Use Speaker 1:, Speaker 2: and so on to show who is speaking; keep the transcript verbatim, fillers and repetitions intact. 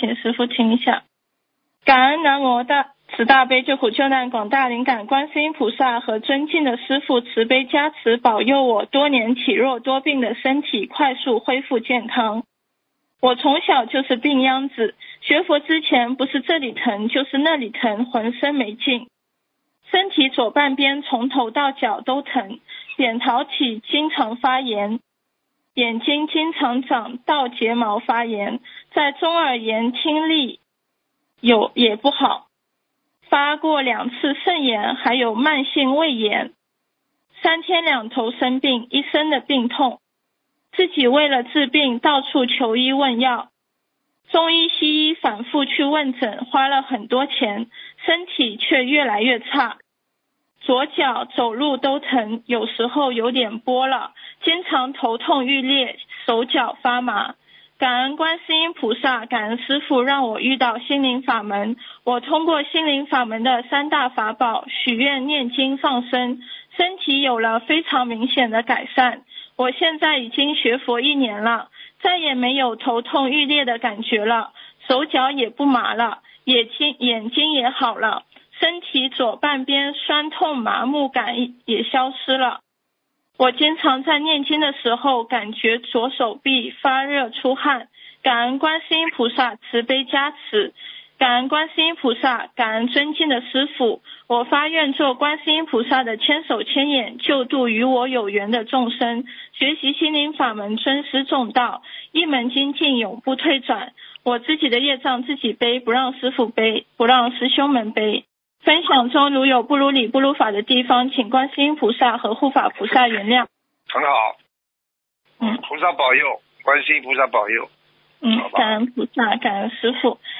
Speaker 1: 请师父听一下。感恩南无大慈大悲救苦救难广大灵感观世音菩萨和尊敬的师父慈悲加持，保佑我多年体弱多病的身体快速恢复健康。我从小就是病秧子，学佛之前不是这里疼就是那里疼，浑身没劲，身体左半边从头到脚都疼，扁桃体经常发炎，眼睛经常长倒睫毛发炎，在中耳炎听力有也不好，发过两次肾炎，还有慢性胃炎，三天两头生病，一身的病痛，自己为了治病到处求医问药，中医西医反复去问诊，花了很多钱，身体却越来越差，左脚走路都疼，有时候有点跛了，经常头痛欲裂，手脚发麻。感恩观世音菩萨，感恩师父让我遇到心灵法门，我通过心灵法门的三大法宝许愿念经放生，身体有了非常明显的改善。我现在已经学佛一年了，再也没有头痛欲裂的感觉了，手脚也不麻了，眼睛眼睛也好了，身体左半边酸痛麻木感也消失了。我经常在念经的时候感觉左手臂发热出汗，感恩观世音菩萨慈悲加持，感恩观世音菩萨，感恩尊敬的师父，我发愿做观世音菩萨的千手千眼，救度与我有缘的众生，学习心灵法门，尊师重道，一门精进永不退转。我自己的业障自己背，不让师父背，不让师兄们背。分享中如有不如理不如法的地方，请观世音菩萨和护法菩萨原谅。
Speaker 2: 很好，
Speaker 1: 嗯，
Speaker 2: 菩萨保佑，观世音菩萨保佑。
Speaker 1: 嗯，感恩菩萨，感恩师父。